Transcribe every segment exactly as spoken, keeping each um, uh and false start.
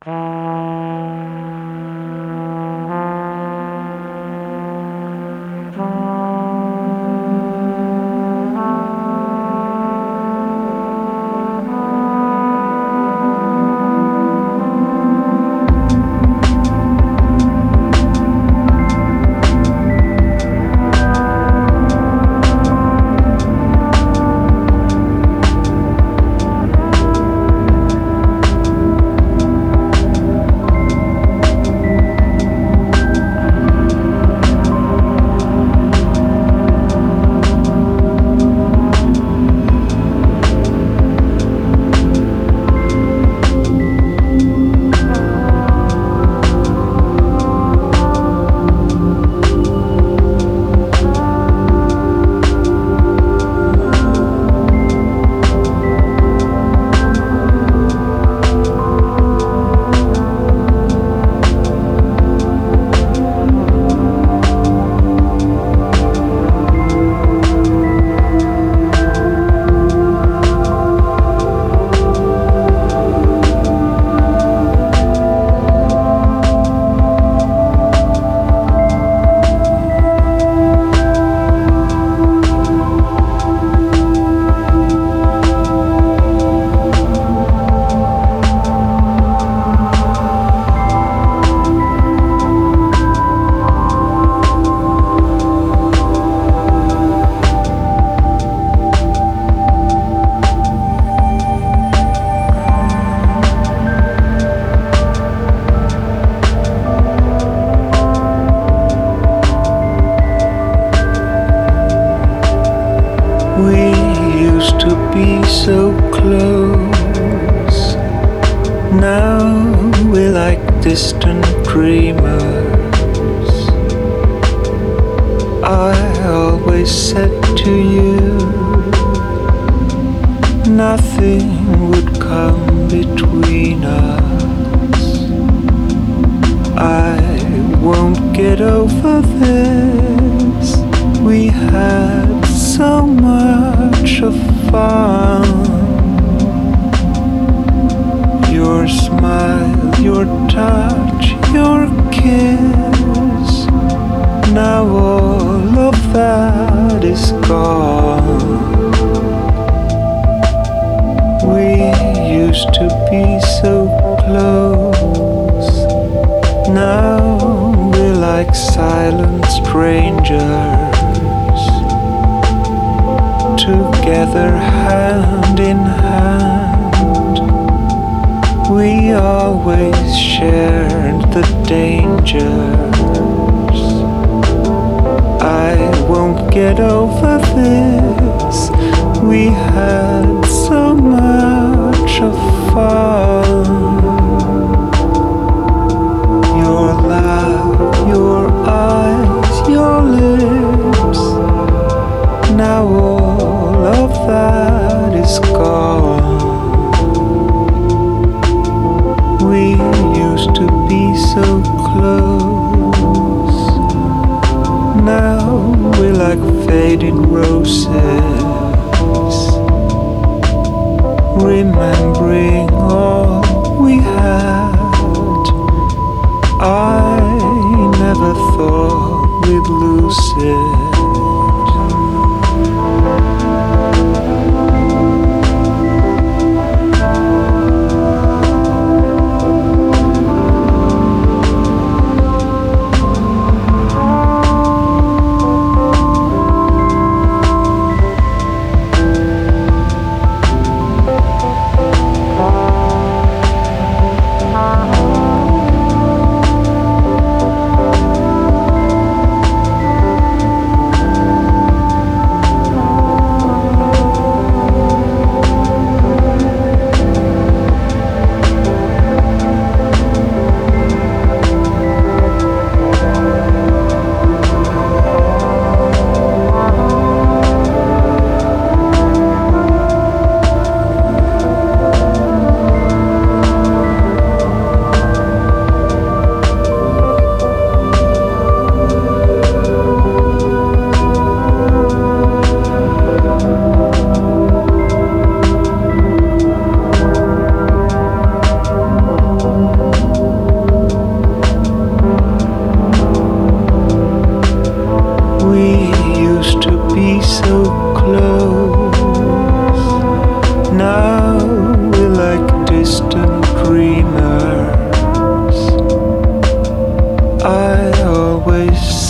So close, now we're like distant dreamers. I always said to you, nothing would come between us. I won't get over this. We had so much of fun. Your smile, your touch, your kiss. Now all of that is gone. We used to be so close. Now we're like silent strangers. Together hand in hand, we always shared the dangers. I won't get over this. We had so much of fun. Your laugh, your eyes, your lips. Now all of that is gone. We used to be so close. Now we're like faded roses, remembering all we had. I never thought we'd lose it. Bye.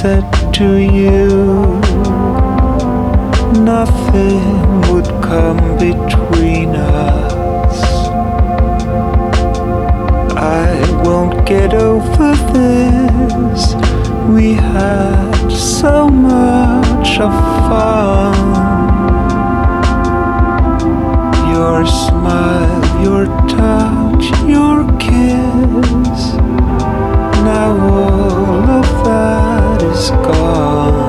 said to you, nothing would come between us. I won't get over this. We had so much of fun. Your smile, your touch, your kiss. Now all of that is gone.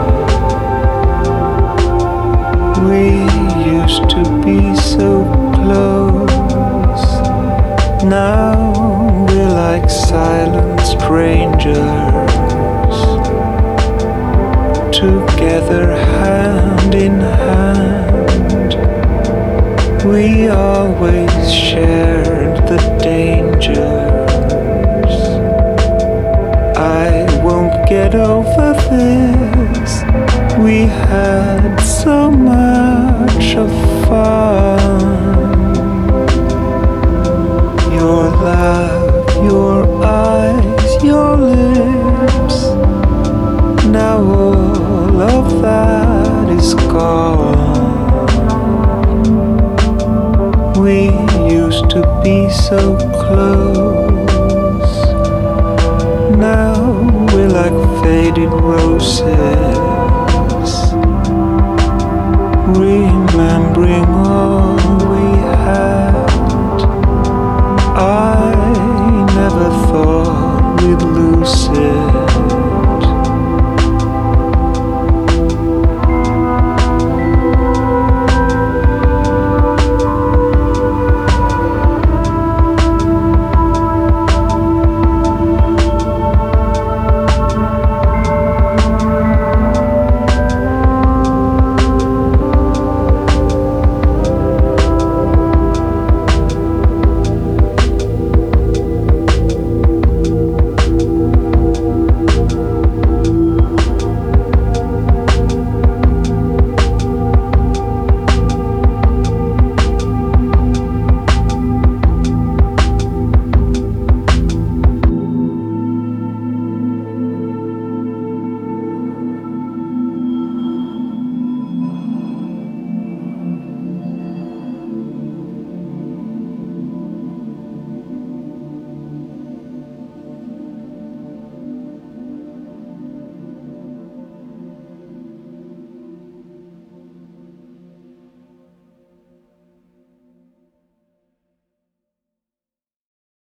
We used to be so close. Now we're like silent strangers, together hand in hand. We always shared the dangers. I won't get over this. We had so much of fun. Your laugh, your eyes, your lips. Now all of that is gone. We used to be so close. Now we're like faded roses, remembering all